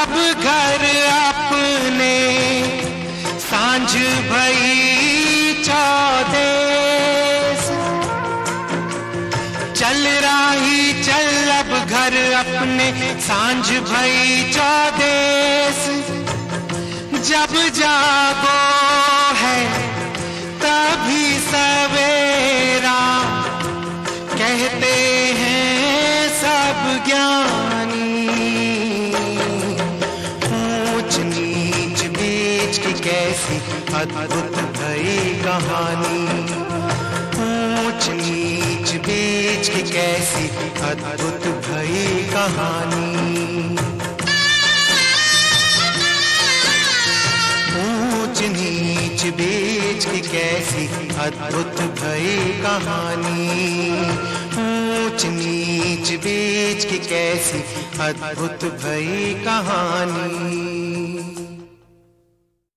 जब घर अपने सांझ भई चौदेस, चल राही चल अब घर अपने सांझ भई चौदेस। जब जागो है तभी सवेरा, कहते हैं सब ज्ञानी। ऊंच नीच बीच की कैसी अद्भुत भई कहानी, ऊंच नीच बीच की कैसी अद्भुत भई कहानी। ऊंच नीच बीच की कैसी अद्भुत भई कहानी, ऊंच नीच बीच की कैसी अद्भुत भई कहानी।